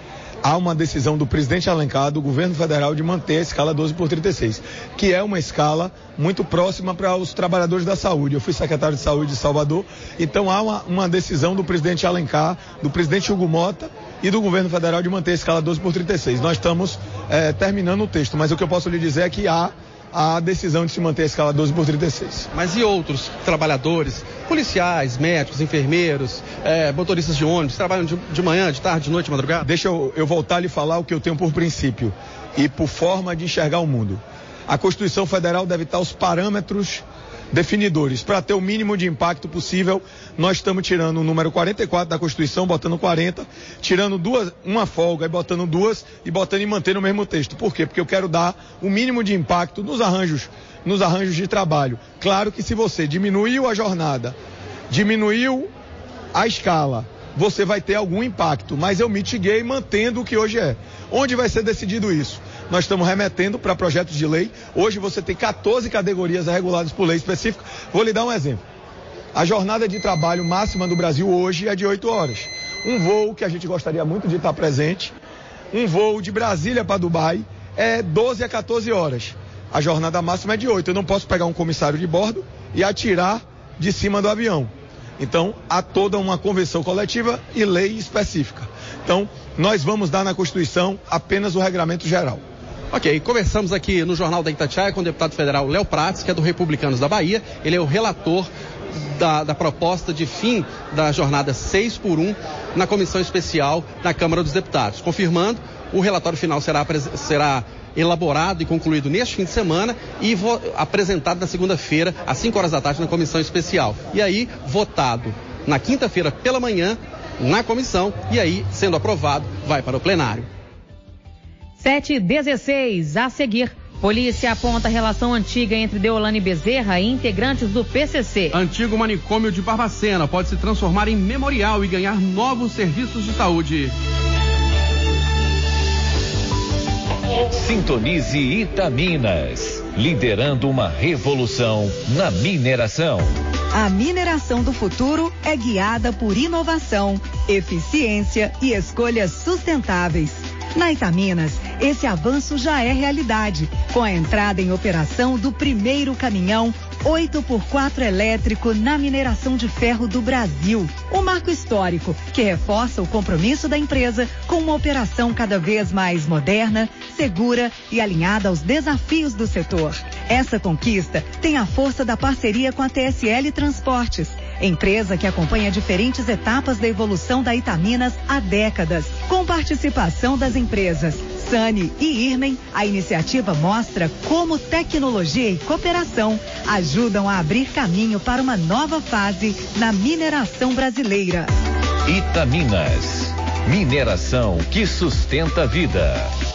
há uma decisão do presidente Alencar, do governo federal, de manter a escala doze por trinta e seis, que é uma escala muito próxima para os trabalhadores da saúde. Eu fui secretário de saúde de Salvador, então há uma, uma decisão do presidente Alencar, do presidente Hugo Mota e do governo federal de manter a escala doze por trinta e seis. Nós estamos é, terminando o texto, mas o que eu posso lhe dizer é que há a decisão de se manter a escala doze por trinta e seis. Mas e outros trabalhadores, policiais, médicos, enfermeiros, é, motoristas de ônibus, trabalham de, de manhã, de tarde, de noite, de madrugada? Deixa eu, eu voltar a lhe falar o que eu tenho por princípio e por forma de enxergar o mundo. A Constituição Federal deve estar os parâmetros definidores. Para ter o mínimo de impacto possível, nós estamos tirando o número quarenta e quatro da Constituição, botando quarenta, tirando duas, uma folga e botando duas, e botando e mantendo o mesmo texto. Por quê? Porque eu quero dar o mínimo de impacto nos arranjos, nos arranjos de trabalho. Claro que se você diminuiu a jornada, diminuiu a escala, você vai ter algum impacto, mas eu mitiguei mantendo o que hoje é. Onde vai ser decidido isso? Nós estamos remetendo para projetos de lei. Hoje você tem quatorze categorias reguladas por lei específica. Vou lhe dar um exemplo. A jornada de trabalho máxima do Brasil hoje é de oito horas. Um voo que a gente gostaria muito de estar presente, um voo de Brasília para Dubai é doze a quatorze horas. A jornada máxima é de oito. Eu não posso pegar um comissário de bordo e atirar de cima do avião. Então, há toda uma convenção coletiva e lei específica. Então, nós vamos dar na Constituição apenas o regramento geral. Ok, conversamos aqui no Jornal da Itatiaia com o deputado federal Léo Prates, que é do Republicanos da Bahia. Ele é o relator da, da proposta de fim da jornada seis por um na comissão especial da Câmara dos Deputados. Confirmando, o relatório final será, será elaborado e concluído neste fim de semana e vo, apresentado na segunda-feira, às cinco horas da tarde, na comissão especial. E aí, votado na quinta-feira pela manhã, na comissão, e aí, sendo aprovado, vai para o plenário. sete e dezesseis, a seguir. Polícia aponta relação antiga entre Deolane Bezerra e integrantes do P C C. Antigo manicômio de Barbacena pode se transformar em memorial e ganhar novos serviços de saúde. Sintonize Itaminas, liderando uma revolução na mineração. A mineração do futuro é guiada por inovação, eficiência e escolhas sustentáveis. Na Itaminas, esse avanço já é realidade, com a entrada em operação do primeiro caminhão oito por quatro elétrico na mineração de ferro do Brasil. Um marco histórico que reforça o compromisso da empresa com uma operação cada vez mais moderna, segura e alinhada aos desafios do setor. Essa conquista tem a força da parceria com a T S L Transportes, empresa que acompanha diferentes etapas da evolução da Itaminas há décadas. Com participação das empresas Sani e Irmen, a iniciativa mostra como tecnologia e cooperação ajudam a abrir caminho para uma nova fase na mineração brasileira. Itaminas, mineração que sustenta a vida.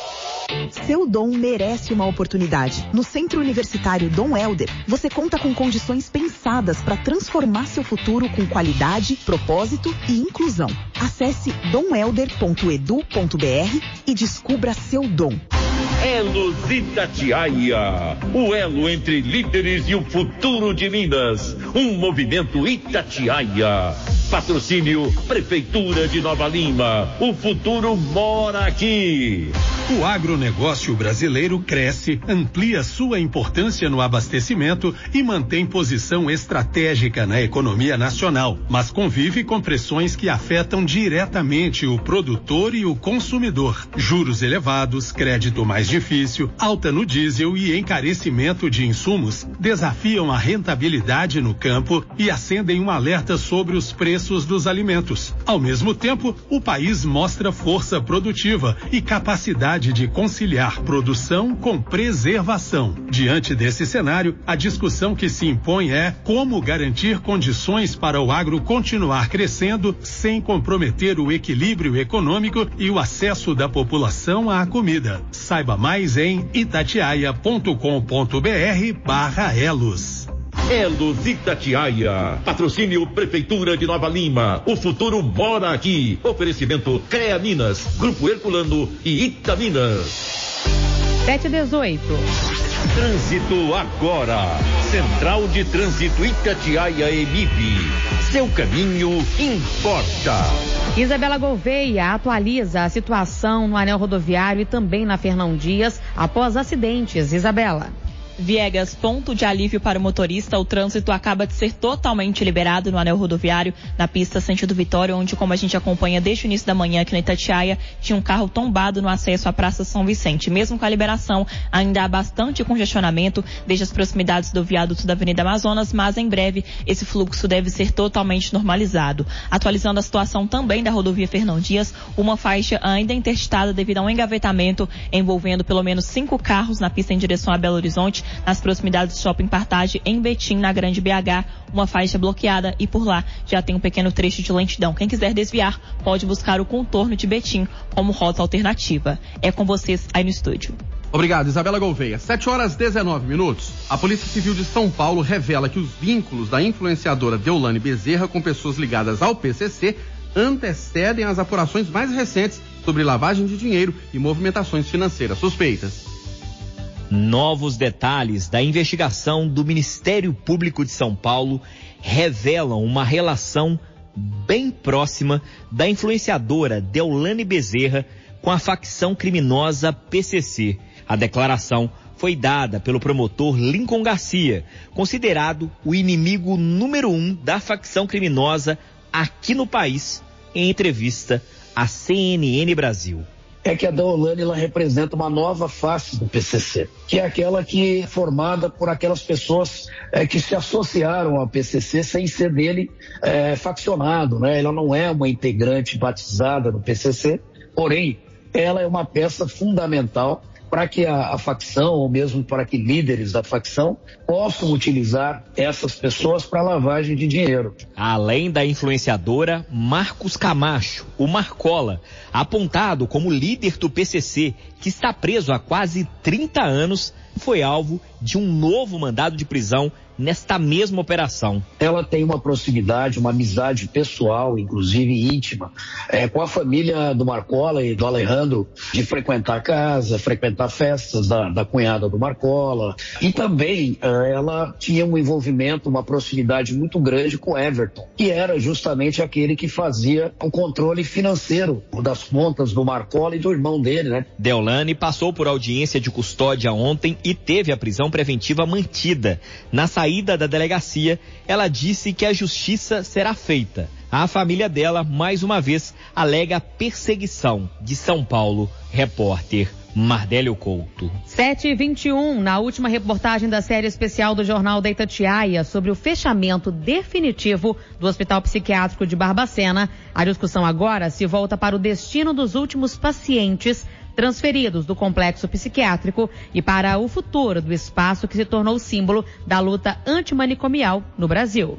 Seu Dom merece uma oportunidade. No Centro Universitário Dom Helder, você conta com condições pensadas para transformar seu futuro com qualidade, propósito e inclusão. Acesse dom helder ponto edu ponto br e descubra seu dom. Elos Itatiaia, o elo entre líderes e o futuro de Minas. Um movimento Itatiaia. Patrocínio Prefeitura de Nova Lima. O futuro mora aqui. O agronegócio brasileiro cresce, amplia sua importância no abastecimento e mantém posição estratégica na economia nacional, mas convive com pressões que afetam diretamente o produtor e o consumidor. Juros elevados, crédito mais difícil, alta no diesel e encarecimento de insumos desafiam a rentabilidade no campo e acendem um alerta sobre os preços dos alimentos. Ao mesmo tempo, o país mostra força produtiva e capacidade de conciliar produção com preservação. Diante desse cenário, a discussão que se impõe é como garantir condições para o agro continuar crescendo sem comprometer o equilíbrio econômico e o acesso da população à comida. Saiba mais em itatiaia ponto com ponto br barra elos. Elos Itatiaia. Patrocínio Prefeitura de Nova Lima. O futuro mora aqui. Oferecimento CREA Minas, Grupo Herculano e Itaminas. sete e dezoito. Trânsito agora. Central de Trânsito Itatiaia E M I B. Seu caminho importa. Isabela Gouveia atualiza a situação no anel rodoviário e também na Fernão Dias após acidentes. Isabela. Viegas, ponto de alívio para o motorista. O trânsito acaba de ser totalmente liberado no anel rodoviário, na pista sentido Vitória, onde, como a gente acompanha desde o início da manhã aqui na Itatiaia, tinha um carro tombado no acesso à Praça São Vicente. Mesmo com a liberação, ainda há bastante congestionamento desde as proximidades do viaduto da Avenida Amazonas, mas em breve esse fluxo deve ser totalmente normalizado. Atualizando a situação também da rodovia Fernão Dias, uma faixa ainda interditada devido a um engavetamento envolvendo pelo menos cinco carros na pista em direção a Belo Horizonte, nas proximidades do Shopping Partage, em Betim, na Grande B H, uma faixa bloqueada e por lá já tem um pequeno trecho de lentidão. Quem quiser desviar, pode buscar o contorno de Betim como rota alternativa. É com vocês aí no estúdio. Obrigado, Isabela Gouveia. sete horas e dezenove minutos. A Polícia Civil de São Paulo revela que os vínculos da influenciadora Deolane Bezerra com pessoas ligadas ao P C C antecedem as apurações mais recentes sobre lavagem de dinheiro e movimentações financeiras suspeitas. Novos detalhes da investigação do Ministério Público de São Paulo revelam uma relação bem próxima da influenciadora Deolane Bezerra com a facção criminosa P C C. A declaração foi dada pelo promotor Lincoln Garcia, considerado o inimigo número um da facção criminosa aqui no país, em entrevista à C N N Brasil. É que a Deolane ela representa uma nova face do P C C, que é aquela que é formada por aquelas pessoas é, que se associaram ao P C C sem ser dele é, faccionado, né? Ela não é uma integrante batizada no P C C, porém ela é uma peça fundamental para que a, a facção, ou mesmo para que líderes da facção, possam utilizar essas pessoas para lavagem de dinheiro. Além da influenciadora, Marcos Camacho, o Marcola, apontado como líder do P C C, que está preso há quase trinta anos, foi alvo de um novo mandado de prisão nesta mesma operação. Ela tem uma proximidade, uma amizade pessoal, inclusive íntima, é, com a família do Marcola e do Alejandro, de frequentar a casa, frequentar festas da, da cunhada do Marcola. E também é, ela tinha um envolvimento, uma proximidade muito grande com o Everton, que era justamente aquele que fazia o controle financeiro das contas do Marcola e do irmão dele, né? Deolane passou por audiência de custódia ontem e teve a prisão preventiva mantida. Na saída da delegacia, ela disse que a justiça será feita. A família dela, mais uma vez, alega perseguição. De São Paulo, repórter Mardélio Couto. sete e vinte e um, na última reportagem da série especial do Jornal da Itatiaia sobre o fechamento definitivo do Hospital Psiquiátrico de Barbacena, a discussão agora se volta para o destino dos últimos pacientes transferidos do complexo psiquiátrico e para o futuro do espaço que se tornou símbolo da luta antimanicomial no Brasil.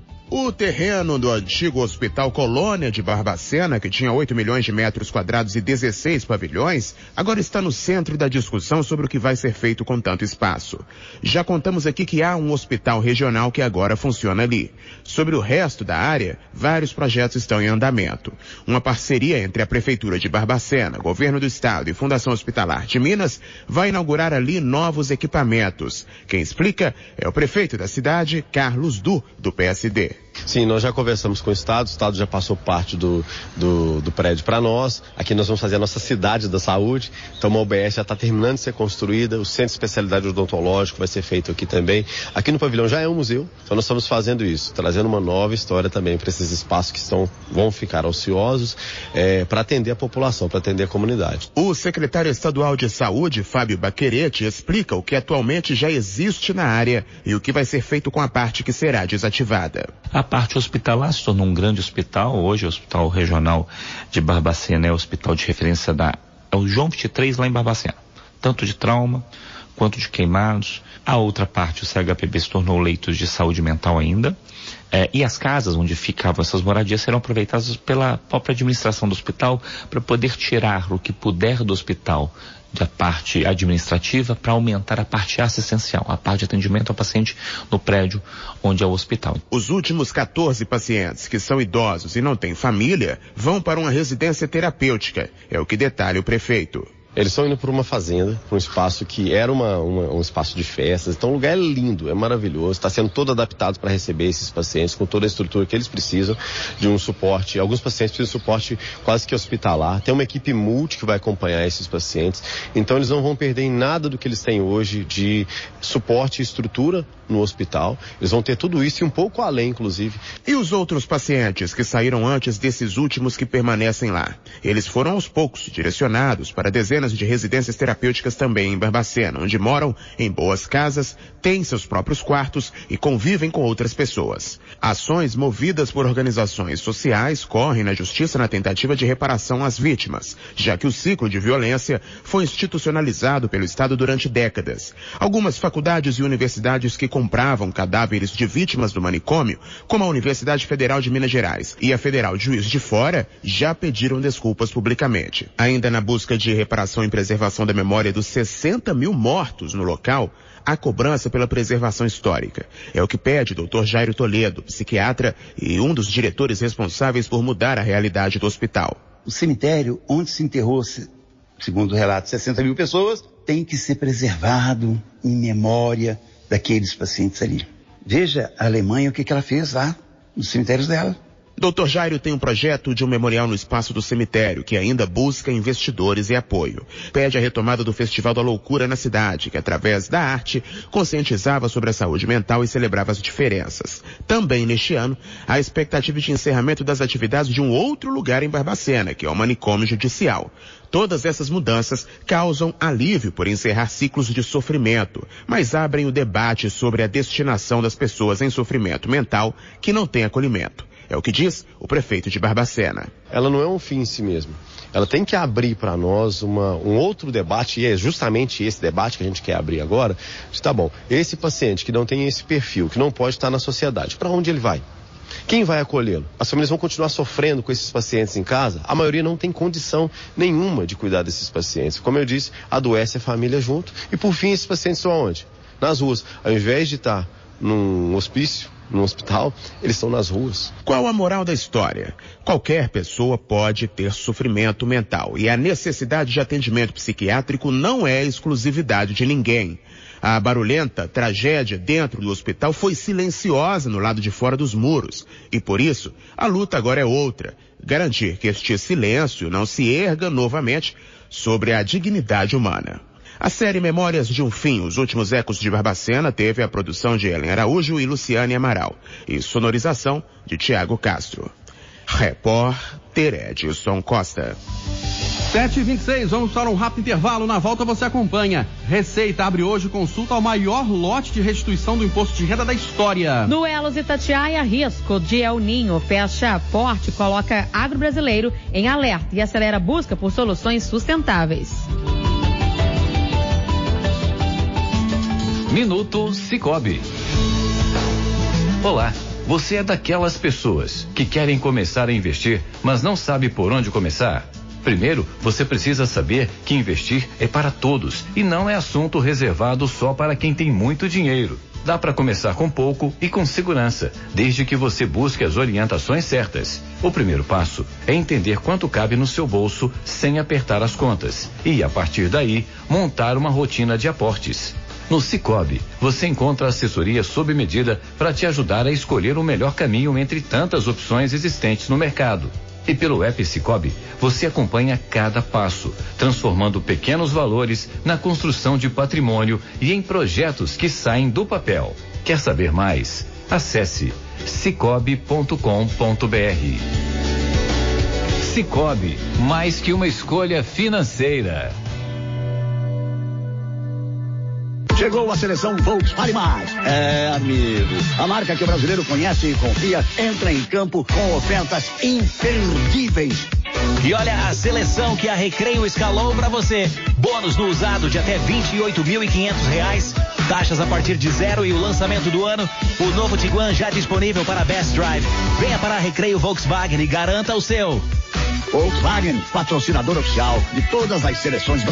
O terreno do antigo Hospital Colônia de Barbacena, que tinha oito milhões de metros quadrados e dezesseis pavilhões, agora está no centro da discussão sobre o que vai ser feito com tanto espaço. Já contamos aqui que há um hospital regional que agora funciona ali. Sobre o resto da área, vários projetos estão em andamento. Uma parceria entre a Prefeitura de Barbacena, Governo do Estado e Fundação Hospitalar de Minas vai inaugurar ali novos equipamentos. Quem explica é o prefeito da cidade, Carlos Du, do P S D. Sim, nós já conversamos com o Estado, o Estado já passou parte do, do, do prédio para nós. Aqui nós vamos fazer a nossa cidade da saúde, então uma U B S já está terminando de ser construída, o centro de especialidade odontológico vai ser feito aqui também. Aqui no pavilhão já é um museu, então nós estamos fazendo isso, trazendo uma nova história também para esses espaços que estão, vão ficar ociosos, é, para atender a população, para atender a comunidade. O secretário estadual de saúde, Fábio Baquerete, explica o que atualmente já existe na área e o que vai ser feito com a parte que será desativada. A parte hospitalar se tornou um grande hospital. Hoje o Hospital Regional de Barbacena é o hospital de referência da é o João vinte e três lá em Barbacena, tanto de trauma quanto de queimados. A outra parte, o C H P B, se tornou leitos de saúde mental ainda, é, e as casas onde ficavam essas moradias serão aproveitadas pela própria administração do hospital para poder tirar o que puder do hospital da parte administrativa para aumentar a parte assistencial, a parte de atendimento ao paciente no prédio onde é o hospital. Os últimos quatorze pacientes que são idosos e não têm família vão para uma residência terapêutica, é o que detalha o prefeito. Eles estão indo para uma fazenda, para um espaço que era uma, uma, um espaço de festas. Então o lugar é lindo, é maravilhoso, está sendo todo adaptado para receber esses pacientes com toda a estrutura que eles precisam de um suporte. Alguns pacientes precisam de suporte quase que hospitalar. Tem uma equipe multi que vai acompanhar esses pacientes. Então eles não vão perder em nada do que eles têm hoje de suporte e estrutura no hospital. Eles vão ter tudo isso e um pouco além, inclusive. E os outros pacientes que saíram antes desses últimos que permanecem lá? Eles foram aos poucos direcionados para dezenas de residências terapêuticas também em Barbacena, onde moram em boas casas, têm seus próprios quartos e convivem com outras pessoas. Ações movidas por organizações sociais correm na justiça na tentativa de reparação às vítimas, já que o ciclo de violência foi institucionalizado pelo Estado durante décadas. Algumas faculdades e universidades que compravam cadáveres de vítimas do manicômio, como a Universidade Federal de Minas Gerais e a Federal de Juiz de Fora, já pediram desculpas publicamente. Ainda na busca de reparação e preservação da memória dos sessenta mil mortos no local, a cobrança pela preservação histórica. É o que pede o doutor Jairo Toledo, psiquiatra e um dos diretores responsáveis por mudar a realidade do hospital. O cemitério onde se enterrou, segundo o relato, sessenta mil pessoas, tem que ser preservado em memória daqueles pacientes ali. Veja a Alemanha, o que, que ela fez lá nos cemitérios dela. doutor Jairo tem um projeto de um memorial no espaço do cemitério, que ainda busca investidores e apoio. Pede a retomada do Festival da Loucura na cidade, que através da arte conscientizava sobre a saúde mental e celebrava as diferenças. Também neste ano, há expectativa de encerramento das atividades de um outro lugar em Barbacena, que é o manicômio judicial. Todas essas mudanças causam alívio por encerrar ciclos de sofrimento, mas abrem o debate sobre a destinação das pessoas em sofrimento mental que não têm acolhimento. É o que diz o prefeito de Barbacena. Ela não é um fim em si mesma. Ela tem que abrir para nós uma, um outro debate, e é justamente esse debate que a gente quer abrir agora. Tá bom, esse paciente que não tem esse perfil, que não pode estar na sociedade, para onde ele vai? Quem vai acolhê-lo? As famílias vão continuar sofrendo com esses pacientes em casa? A maioria não tem condição nenhuma de cuidar desses pacientes. Como eu disse, adoece a família junto. E por fim, esses pacientes estão aonde? Nas ruas. Ao invés de estar num hospício, no hospital, eles estão nas ruas. Qual a moral da história? Qualquer pessoa pode ter sofrimento mental e a necessidade de atendimento psiquiátrico não é exclusividade de ninguém. A barulhenta tragédia dentro do hospital foi silenciosa no lado de fora dos muros e por isso a luta agora é outra, garantir que este silêncio não se erga novamente sobre a dignidade humana. A série Memórias de um Fim, Os Últimos Ecos de Barbacena, teve a produção de Helen Araújo e Luciane Amaral e sonorização de Tiago Castro. Repórter Edson Costa. sete e vinte e seis, vamos para um rápido intervalo. Na volta você acompanha. Receita abre hoje consulta ao maior lote de restituição do imposto de renda da história. No Elos Itatiaia, risco de El Ninho fecha porte, coloca agro brasileiro em alerta e acelera a busca por soluções sustentáveis. Minuto Sicoob. Olá, você é daquelas pessoas que querem começar a investir, mas não sabe por onde começar? Primeiro, você precisa saber que investir é para todos e não é assunto reservado só para quem tem muito dinheiro. Dá para começar com pouco e com segurança, desde que você busque as orientações certas. O primeiro passo é entender quanto cabe no seu bolso sem apertar as contas e, a partir daí, montar uma rotina de aportes. No Sicoob, você encontra assessoria sob medida para te ajudar a escolher o melhor caminho entre tantas opções existentes no mercado. E pelo app Sicoob, você acompanha cada passo, transformando pequenos valores na construção de patrimônio e em projetos que saem do papel. Quer saber mais? Acesse sicoob ponto com ponto br. Sicoob, mais que uma escolha financeira. Chegou a seleção Volkswagen Mais. É, amigo, a marca que o brasileiro conhece e confia entra em campo com ofertas imperdíveis. E olha a seleção que a Recreio escalou para você. Bônus no usado de até vinte e oito mil e quinhentos reais. Taxas a partir de zero e o lançamento do ano. O novo Tiguan já disponível para Best Drive. Venha para a Recreio Volkswagen e garanta o seu. Volkswagen, patrocinador oficial de todas as seleções brasileiras.